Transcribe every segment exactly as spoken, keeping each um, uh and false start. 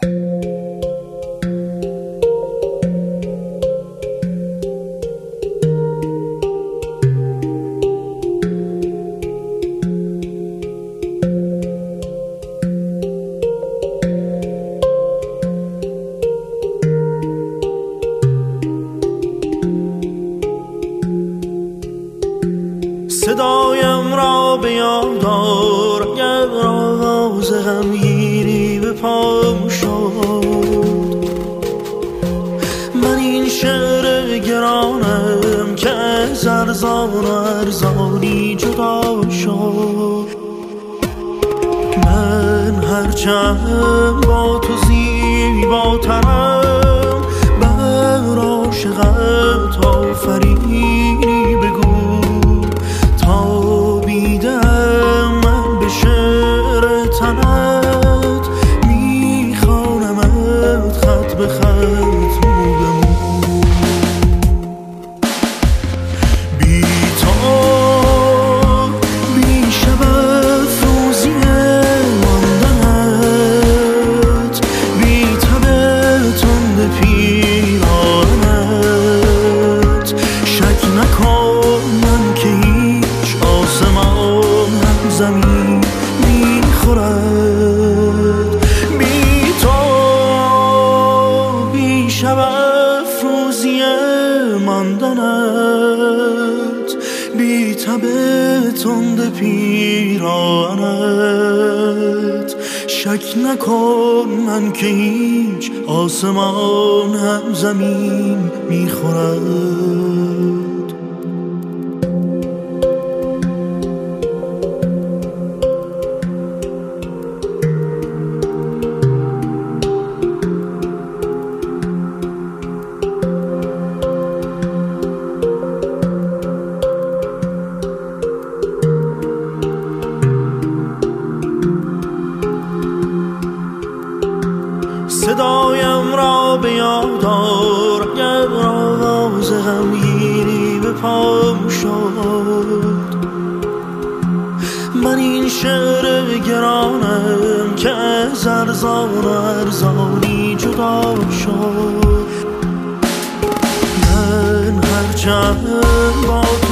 صدایم را به یاد آر اگر آواز غمگینی به پام شد. من این شعر گرانم که از ارزان و ارزانی جدا شد. من هرچند با تو زیباترم بر عاشقت آفرینی بگو تا بیدم من به شعر تنت میخوانمت خط به خط مو به مو. بی تو بی شب افروزی ماندنت، بی تب تند پیرانت، شک نکن من که آسمان هم زمین میخورد. بی تو بی شب افروزی ماندنت، بی تب تند پیرانت، شک نکن من که هیچ آسمان هم زمین میخورد. صدایم را به یاد آر اگر آواز غمگینی به پام شد. من این شعر گرانم که از ارزان و ارزانی جدا شد. من هرچند با تو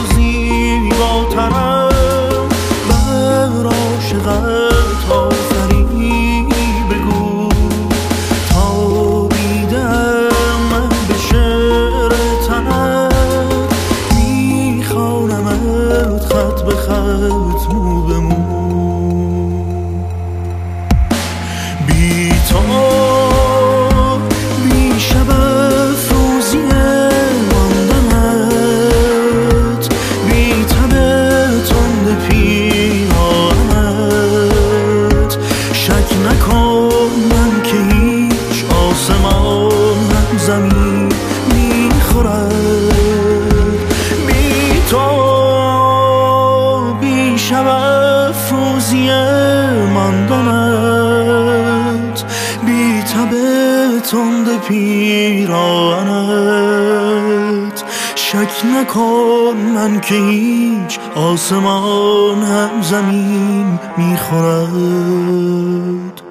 زیباترم بر عاشقت آفرینی بگو تا بیدم من به شعر تنت میخوانمت خط به خط مو به مو. بی تو بی شب افروزی ماندنت، بی تب تند پیرانت، شک نکن من که هیچ آسمان هم زمین میخورد. بی تو بی شب افروزی ماندنت، بی تب تند پیرانت، شک نکن من که هیچ آسمان هم زمین میخورد.